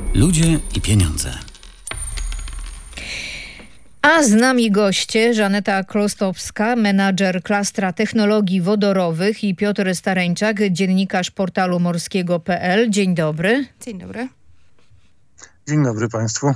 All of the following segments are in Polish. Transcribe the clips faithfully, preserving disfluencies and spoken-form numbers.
Ludzie i pieniądze. A z nami goście Żaneta Klostowska, menadżer klastra technologii wodorowych, i Piotr Stareńczak, dziennikarz portalu morskiego kropka pe el. Dzień dobry. Dzień dobry. Dzień dobry Państwu.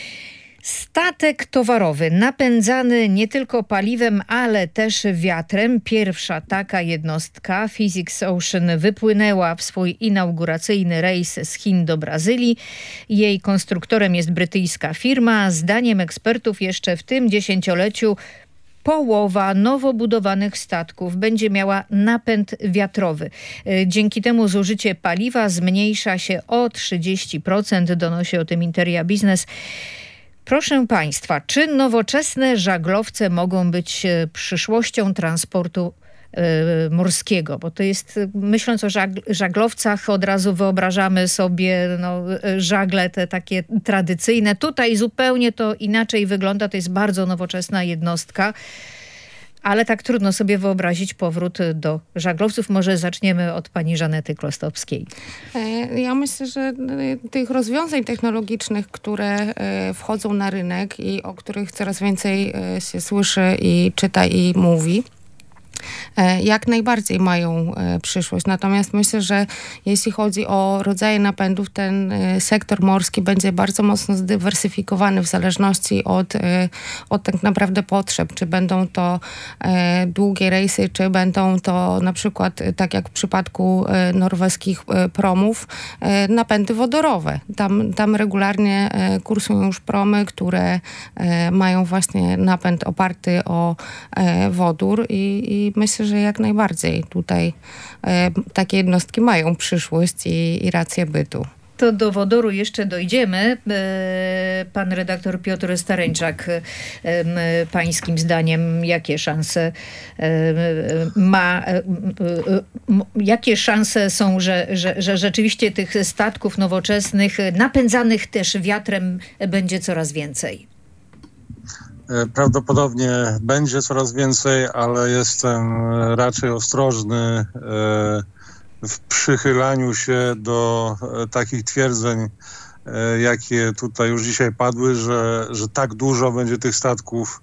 Statek towarowy napędzany nie tylko paliwem, ale też wiatrem. Pierwsza taka jednostka, Physics Ocean, wypłynęła w swój inauguracyjny rejs z Chin do Brazylii. Jej konstruktorem jest brytyjska firma. Zdaniem ekspertów jeszcze w tym dziesięcioleciu połowa nowo budowanych statków będzie miała napęd wiatrowy. Dzięki temu zużycie paliwa zmniejsza się o trzydzieści procent, donosi o tym Interia Business. Proszę Państwa, czy nowoczesne żaglowce mogą być przyszłością transportu y, morskiego? Bo to jest, myśląc o żag- żaglowcach, od razu wyobrażamy sobie no, żagle te takie tradycyjne. Tutaj zupełnie to inaczej wygląda. To jest bardzo nowoczesna jednostka. Ale tak trudno sobie wyobrazić powrót do żaglowców. Może zaczniemy od pani Żanety Klostowskiej. Ja myślę, że tych rozwiązań technologicznych, które wchodzą na rynek i o których coraz więcej się słyszy i czyta i mówi, jak najbardziej mają przyszłość. Natomiast myślę, że jeśli chodzi o rodzaje napędów, ten sektor morski będzie bardzo mocno zdywersyfikowany w zależności od, od tak naprawdę potrzeb. Czy będą to długie rejsy, czy będą to na przykład, tak jak w przypadku norweskich promów, napędy wodorowe. Tam, tam regularnie kursują już promy, które mają właśnie napęd oparty o wodór i, i myślę, że jak najbardziej tutaj e, takie jednostki mają przyszłość i, i rację bytu. To do wodoru jeszcze dojdziemy. E, pan redaktor Piotr Stareńczak, e, pańskim zdaniem, jakie szanse e, ma, e, e, jakie szanse są, że, że, że rzeczywiście tych statków nowoczesnych, napędzanych też wiatrem, będzie coraz więcej? Prawdopodobnie będzie coraz więcej, ale jestem raczej ostrożny w przychylaniu się do takich twierdzeń, jakie tutaj już dzisiaj padły, że, że tak dużo będzie tych statków.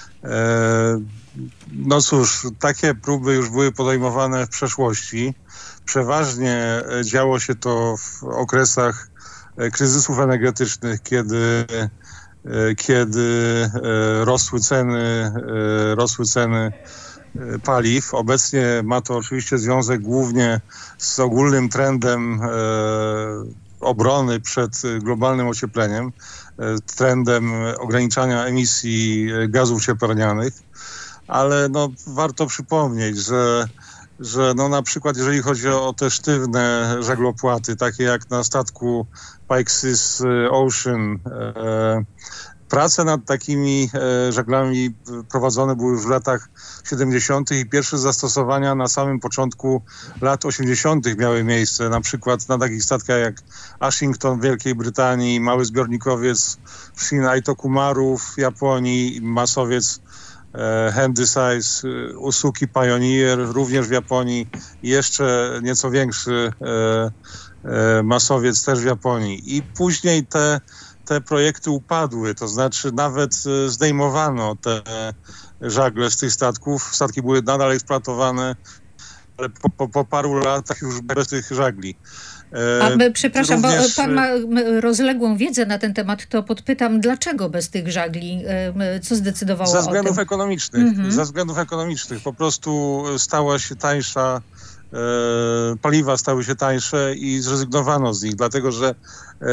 No cóż, takie próby już były podejmowane w przeszłości. Przeważnie działo się to w okresach kryzysów energetycznych, kiedy kiedy rosły ceny, rosły ceny paliw. Obecnie ma to oczywiście związek głównie z ogólnym trendem obrony przed globalnym ociepleniem, trendem ograniczania emisji gazów cieplarnianych, ale no, warto przypomnieć, że że no na przykład jeżeli chodzi o te sztywne żaglopłaty, takie jak na statku Physics Ocean, e, prace nad takimi e, żaglami prowadzone były już w latach siedemdziesiątych i pierwsze zastosowania na samym początku lat osiemdziesiątych miały miejsce, na przykład na takich statkach jak Ashington w Wielkiej Brytanii, mały zbiornikowiec w Shin-Aitokumaru w Japonii, masowiec Handysize, Usuki Pioneer, również w Japonii, i jeszcze nieco większy masowiec też w Japonii. I później te, te projekty upadły, to znaczy nawet zdejmowano te żagle z tych statków. Statki były nadal eksploatowane, ale po, po, po paru latach już bez tych żagli. A my, przepraszam, Również... bo pan ma rozległą wiedzę na ten temat, to podpytam, dlaczego bez tych żagli? Co zdecydowało o tym? Ze względów ekonomicznych. Mhm. Ze względów ekonomicznych. Po prostu stała się tańsza, e, paliwa stały się tańsze i zrezygnowano z nich, dlatego że... E...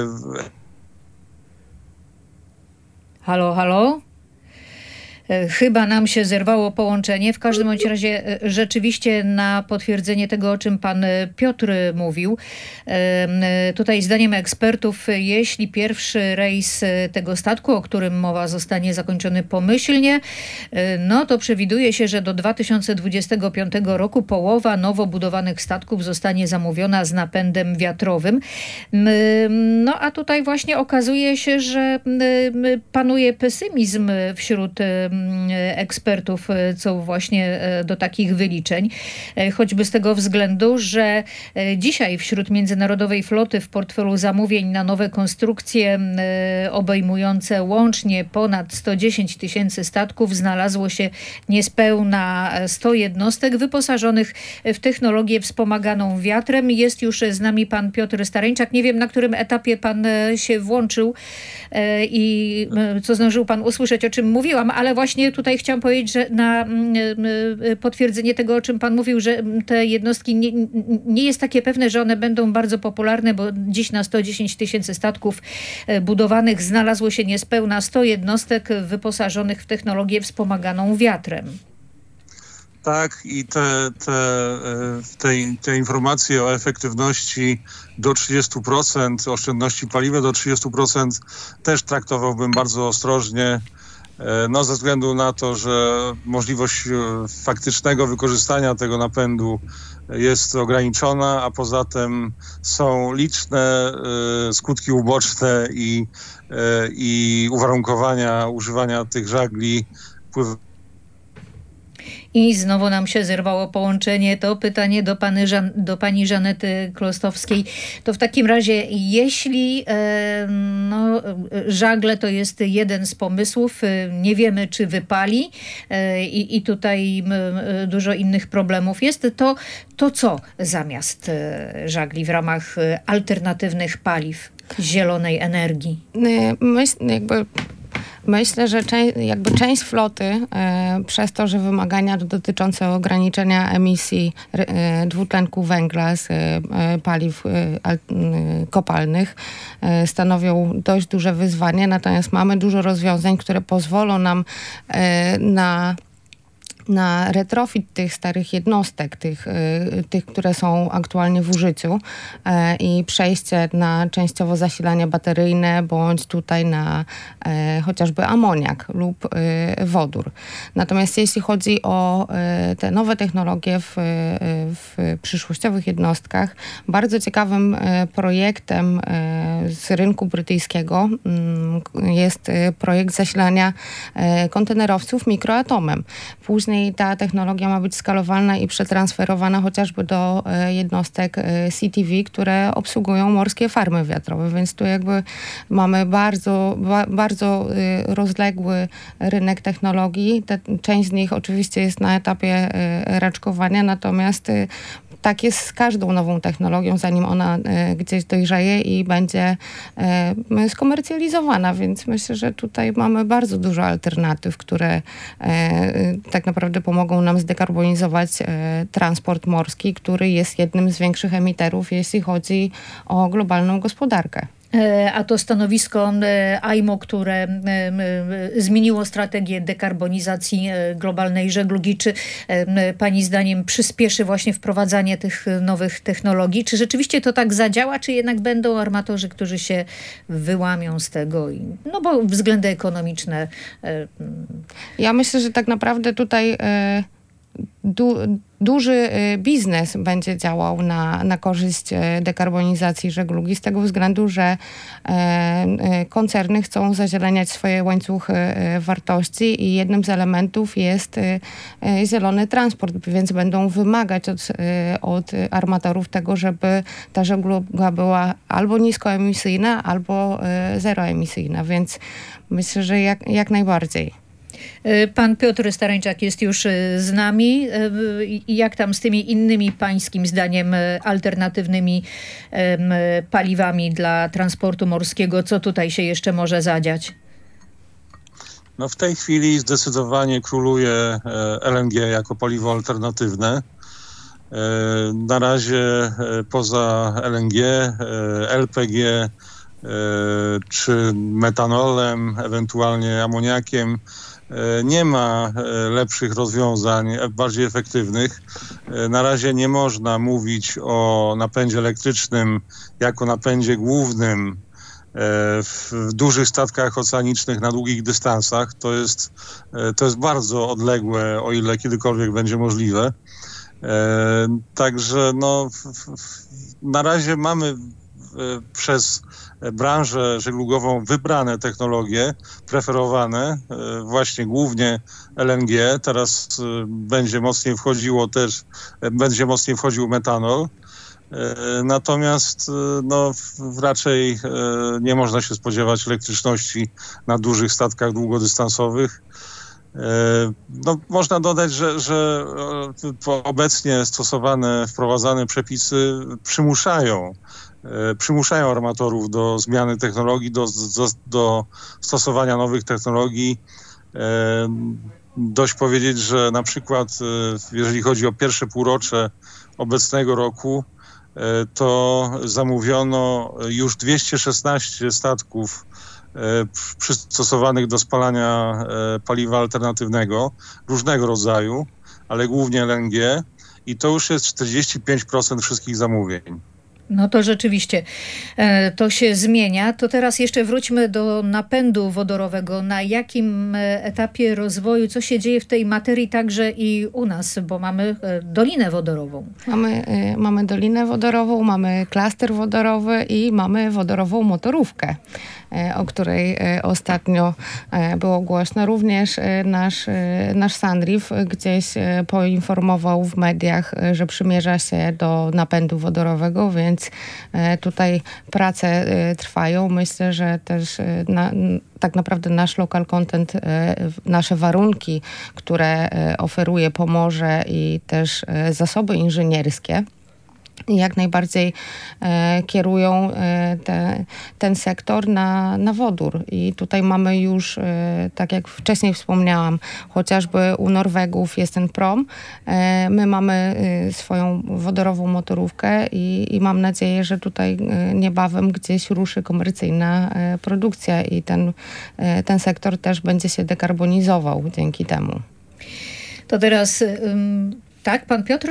Halo, halo? Chyba nam się zerwało połączenie. W każdym bądź razie rzeczywiście na potwierdzenie tego, o czym pan Piotr mówił. Tutaj zdaniem ekspertów, jeśli pierwszy rejs tego statku, o którym mowa, zostanie zakończony pomyślnie, no to przewiduje się, że do dwa tysiące dwudziestego piątego roku połowa nowo budowanych statków zostanie zamówiona z napędem wiatrowym. No a tutaj właśnie okazuje się, że panuje pesymizm wśród ekspertów co właśnie do takich wyliczeń. Choćby z tego względu, że dzisiaj wśród międzynarodowej floty w portfelu zamówień na nowe konstrukcje obejmujące łącznie ponad sto dziesięć tysięcy statków znalazło się niespełna sto jednostek wyposażonych w technologię wspomaganą wiatrem. Jest już z nami pan Piotr Stareńczak. Nie wiem, na którym etapie pan się włączył i co zdążył pan usłyszeć, o czym mówiłam, ale właśnie tutaj chciałam powiedzieć, że na potwierdzenie tego, o czym pan mówił, że te jednostki nie, nie jest takie pewne, że one będą bardzo popularne, bo dziś na sto dziesięć tysięcy statków budowanych znalazło się niespełna sto jednostek wyposażonych w technologię wspomaganą wiatrem. Tak, i te, te, te, te informacje o efektywności do trzydziestu procent, oszczędności paliwa do trzydziestu procent też traktowałbym bardzo ostrożnie, no ze względu na to, że możliwość faktycznego wykorzystania tego napędu jest ograniczona, a poza tym są liczne skutki uboczne i, i uwarunkowania używania tych żagli pływ. I znowu nam się zerwało połączenie. To pytanie do, pany Żan- do pani Żanety Klostowskiej. To w takim razie, jeśli e, no, żagle to jest jeden z pomysłów, e, nie wiemy, czy wypali e, i tutaj e, dużo innych problemów jest, to, to co zamiast e, żagli w ramach e, alternatywnych paliw, zielonej energii? Myśl, jakby... Myślę, że część, jakby część floty e, przez to, że wymagania dotyczące ograniczenia emisji e, dwutlenku węgla z e, paliw e, al, e, kopalnych e, stanowią dość duże wyzwanie, natomiast mamy dużo rozwiązań, które pozwolą nam e, na na retrofit tych starych jednostek, tych, tych, które są aktualnie w użyciu e, i przejście na częściowo zasilanie bateryjne, bądź tutaj na e, chociażby amoniak lub e, wodór. Natomiast jeśli chodzi o e, te nowe technologie w, w przyszłościowych jednostkach, bardzo ciekawym e, projektem e, z rynku brytyjskiego m, jest e, projekt zasilania e, kontenerowców mikroatomem. Później ta technologia ma być skalowalna i przetransferowana chociażby do jednostek C T V, które obsługują morskie farmy wiatrowe, więc tu jakby mamy bardzo, ba, bardzo rozległy rynek technologii. Te, część z nich oczywiście jest na etapie raczkowania, natomiast tak jest z każdą nową technologią, zanim ona e, gdzieś dojrzeje i będzie e, skomercjalizowana, więc myślę, że tutaj mamy bardzo dużo alternatyw, które e, tak naprawdę pomogą nam zdekarbonizować e, transport morski, który jest jednym z większych emiterów, jeśli chodzi o globalną gospodarkę. A to stanowisko I M O, które zmieniło strategię dekarbonizacji globalnej żeglugi, czy pani zdaniem przyspieszy właśnie wprowadzanie tych nowych technologii? Czy rzeczywiście to tak zadziała, czy jednak będą armatorzy, którzy się wyłamią z tego? No bo względy ekonomiczne... Ja myślę, że tak naprawdę tutaj... Du, duży biznes będzie działał na, na korzyść dekarbonizacji żeglugi z tego względu, że e, koncerny chcą zazieleniać swoje łańcuchy wartości i jednym z elementów jest e, zielony transport, więc będą wymagać od, od armatorów tego, żeby ta żegluga była albo niskoemisyjna, albo e, zeroemisyjna, więc myślę, że jak, jak najbardziej. Pan Piotr Stareńczak jest już z nami. Jak tam z tymi innymi pańskim zdaniem alternatywnymi paliwami dla transportu morskiego? Co tutaj się jeszcze może zadziać? No w tej chwili zdecydowanie króluje L N G jako paliwo alternatywne. Na razie poza L N G, L P G czy metanolem, ewentualnie amoniakiem, nie ma lepszych rozwiązań, bardziej efektywnych. Na razie nie można mówić o napędzie elektrycznym jako napędzie głównym w dużych statkach oceanicznych na długich dystansach. To jest, to jest bardzo odległe, o ile kiedykolwiek będzie możliwe. Także no, na razie mamy przez branżę żeglugową wybrane technologie, preferowane, właśnie głównie L N G. Teraz będzie mocniej wchodziło też, będzie mocniej wchodził metanol. Natomiast no, raczej nie można się spodziewać elektryczności na dużych statkach długodystansowych. No, można dodać, że, że obecnie stosowane, wprowadzane przepisy przymuszają, przymuszają armatorów do zmiany technologii, do, do, do stosowania nowych technologii. Dość powiedzieć, że na przykład jeżeli chodzi o pierwsze półrocze obecnego roku, to zamówiono już dwieście szesnaście statków przystosowanych do spalania paliwa alternatywnego, różnego rodzaju, ale głównie L N G, i to już jest czterdzieści pięć procent wszystkich zamówień. No to rzeczywiście e, to się zmienia. To teraz jeszcze wróćmy do napędu wodorowego. Na jakim etapie rozwoju, co się dzieje w tej materii także i u nas, bo mamy e, dolinę wodorową. Mamy, y, mamy dolinę wodorową, mamy klaster wodorowy i mamy wodorową motorówkę, y, o której y, ostatnio y, było głośno. Również y, nasz, y, nasz Sandrif gdzieś y, poinformował w mediach, y, że przymierza się do napędu wodorowego, więc tutaj prace trwają. Myślę, że też na, tak naprawdę nasz local content, nasze warunki, które oferuje Pomorze i też zasoby inżynierskie, jak najbardziej e, kierują e, te, ten sektor na, na wodór. I tutaj mamy już, e, tak jak wcześniej wspomniałam, chociażby u Norwegów jest ten prom. E, my mamy e, swoją wodorową motorówkę i, i mam nadzieję, że tutaj e, niebawem gdzieś ruszy komercyjna e, produkcja i ten, e, ten sektor też będzie się dekarbonizował dzięki temu. To teraz, ym, tak, pan Piotr?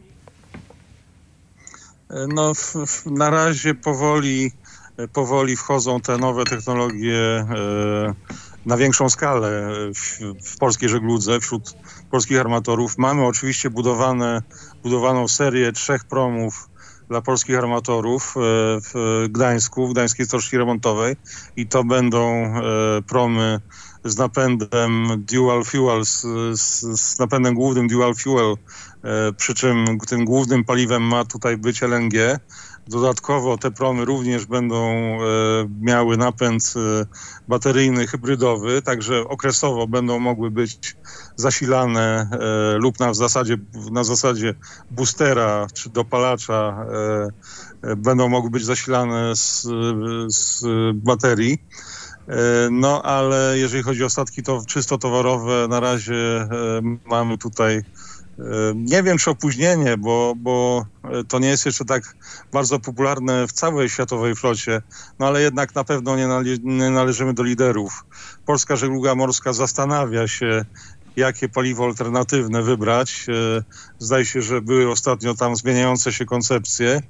No, w, w, na razie powoli, powoli wchodzą te nowe technologie e, na większą skalę w, w polskiej żegludze, wśród polskich armatorów. Mamy oczywiście budowane, budowaną serię trzech promów dla polskich armatorów e, w Gdańsku, w Gdańskiej Stoczni Remontowej, i to będą e, promy z napędem dual fuel, z, z, z napędem głównym dual fuel, e, przy czym tym głównym paliwem ma tutaj być L N G. Dodatkowo te promy również będą e, miały napęd e, bateryjny, hybrydowy, także okresowo będą mogły być zasilane e, lub na zasadzie, na zasadzie boostera czy dopalacza e, e, będą mogły być zasilane z, z baterii. No, ale jeżeli chodzi o statki to czysto towarowe, na razie e, mamy tutaj, e, nie wiem czy opóźnienie, bo, bo to nie jest jeszcze tak bardzo popularne w całej światowej flocie, no ale jednak na pewno nie, nale- nie należymy do liderów. Polska żegluga morska zastanawia się, jakie paliwo alternatywne wybrać. E, zdaje się, że były ostatnio tam zmieniające się koncepcje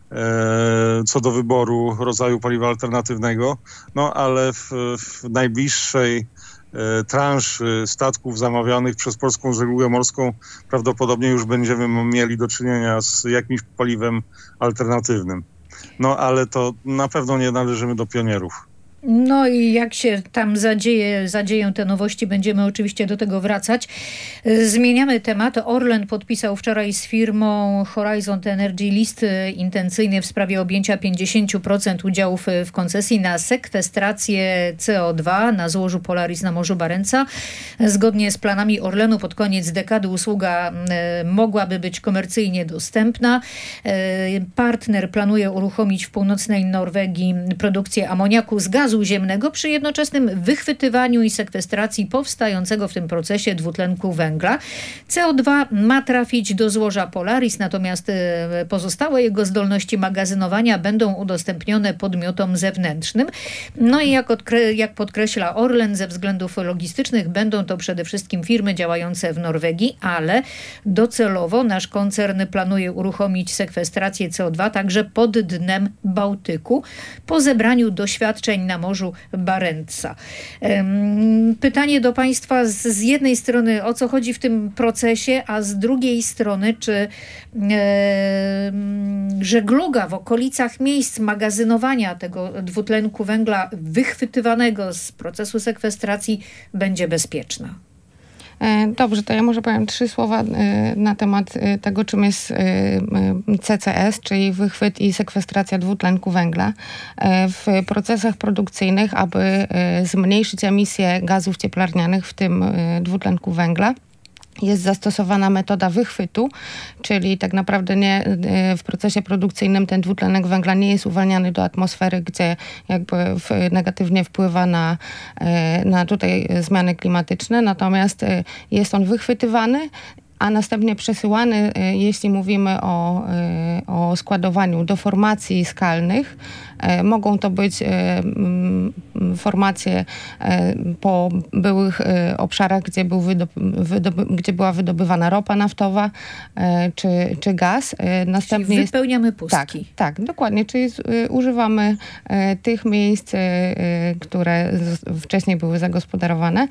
co do wyboru rodzaju paliwa alternatywnego, no ale w, w najbliższej e, transzy statków zamawianych przez Polską Żeglugę Morską prawdopodobnie już będziemy mieli do czynienia z jakimś paliwem alternatywnym. No ale to na pewno nie należymy do pionierów. No i jak się tam zadzieje, zadzieją te nowości, będziemy oczywiście do tego wracać. Zmieniamy temat. Orlen podpisał wczoraj z firmą Horizon Energy list intencyjny w sprawie objęcia pięćdziesiąt procent udziałów w koncesji na sekwestrację C O dwa na złożu Polaris na Morzu Barentsa. Zgodnie z planami Orlenu pod koniec dekady usługa mogłaby być komercyjnie dostępna. Partner planuje uruchomić w północnej Norwegii produkcję amoniaku z gazu ziemnego przy jednoczesnym wychwytywaniu i sekwestracji powstającego w tym procesie dwutlenku węgla. C O dwa ma trafić do złoża Polaris, natomiast pozostałe jego zdolności magazynowania będą udostępnione podmiotom zewnętrznym. No i jak, odkre- jak podkreśla Orlen, ze względów logistycznych będą to przede wszystkim firmy działające w Norwegii, ale docelowo nasz koncern planuje uruchomić sekwestrację C O dwa także pod dnem Bałtyku. Po zebraniu doświadczeń na na Morzu Barentsa. Pytanie do Państwa z, z jednej strony, o co chodzi w tym procesie, a z drugiej strony, czy e, żegluga w okolicach miejsc magazynowania tego dwutlenku węgla wychwytywanego z procesu sekwestracji będzie bezpieczna? Dobrze, to ja może powiem trzy słowa na temat tego, czym jest C C S, czyli wychwyt i sekwestracja dwutlenku węgla. W procesach produkcyjnych, aby zmniejszyć emisję gazów cieplarnianych, w tym dwutlenku węgla, jest zastosowana metoda wychwytu, czyli tak naprawdę nie, w procesie produkcyjnym ten dwutlenek węgla nie jest uwalniany do atmosfery, gdzie jakby negatywnie wpływa na, na tutaj zmiany klimatyczne, natomiast jest on wychwytywany, a następnie przesyłany, jeśli mówimy o, o składowaniu, do formacji skalnych. Mogą to być formacje po byłych obszarach, gdzie, był wydob- wydob- gdzie była wydobywana ropa naftowa czy, czy gaz. Następnie czyli wypełniamy jest, pustki. Tak, tak, dokładnie. Czyli używamy tych miejsc, które wcześniej były zagospodarowane.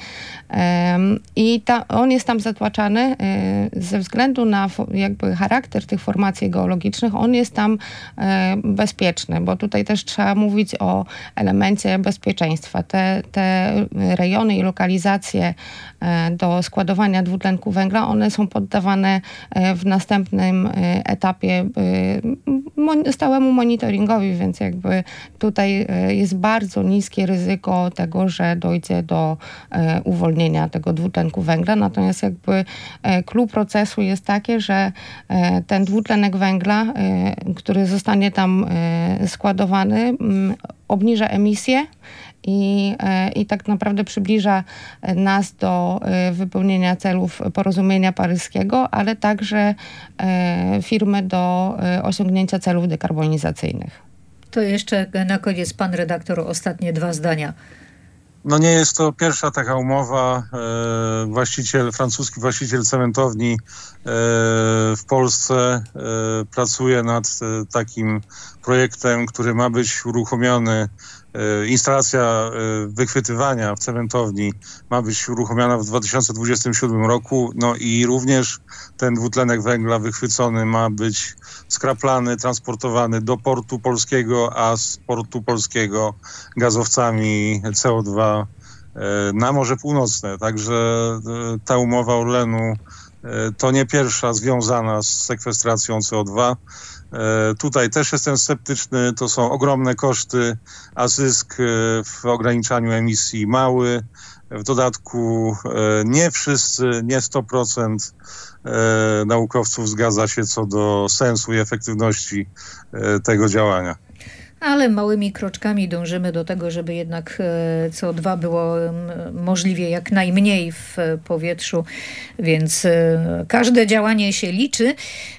I ta, on jest tam zatłaczany ze względu na jakby charakter tych formacji geologicznych. On jest tam bezpieczny, bo tutaj też trzeba mówić o elemencie bezpieczeństwa. Te, te rejony i lokalizacje do składowania dwutlenku węgla, one są poddawane w następnym etapie stałemu monitoringowi, więc jakby tutaj jest bardzo niskie ryzyko tego, że dojdzie do uwolnienia tego dwutlenku węgla. Natomiast jakby clue procesu jest takie, że ten dwutlenek węgla, który zostanie tam składowany, obniża emisję i, i tak naprawdę przybliża nas do wypełnienia celów porozumienia paryskiego, ale także firmy do osiągnięcia celów dekarbonizacyjnych. To jeszcze na koniec pan redaktor, ostatnie dwa zdania. No nie jest to pierwsza taka umowa. Właściciel, francuski właściciel cementowni w Polsce pracuje nad takim projektem, który ma być uruchomiony. Instalacja wychwytywania w cementowni ma być uruchomiona w dwa tysiące dwudziestym siódmym roku. No i również ten dwutlenek węgla wychwycony ma być skraplany, transportowany do portu polskiego, a z portu polskiego gazowcami C O dwa na Morze Północne. Także ta umowa Orlenu to nie pierwsza związana z sekwestracją C O dwa. Tutaj też jestem sceptyczny, to są ogromne koszty, a zysk w ograniczaniu emisji mały. W dodatku nie wszyscy, nie sto procent naukowców zgadza się co do sensu i efektywności tego działania. Ale małymi kroczkami dążymy do tego, żeby jednak C O dwa było możliwie jak najmniej w powietrzu, więc każde działanie się liczy.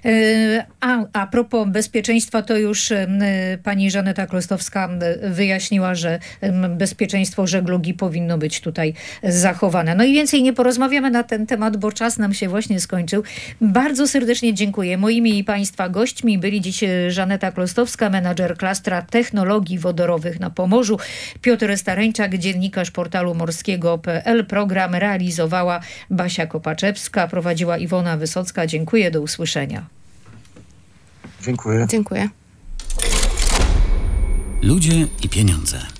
A, a propos bezpieczeństwa, to już pani Żaneta Klostowska wyjaśniła, że bezpieczeństwo żeglugi powinno być tutaj zachowane. No i więcej nie porozmawiamy na ten temat, bo czas nam się właśnie skończył. Bardzo serdecznie dziękuję. Moimi i państwa gośćmi byli dziś Żaneta Klostowska, menadżer klastra technologii wodorowych na Pomorzu, Piotr Stareńczak, dziennikarz portalu morskiego kropka p l. Program realizowała Basia Kopaczewska, prowadziła Iwona Wysocka. Dziękuję, do usłyszenia. Dziękuję. Dziękuję. Ludzie i pieniądze.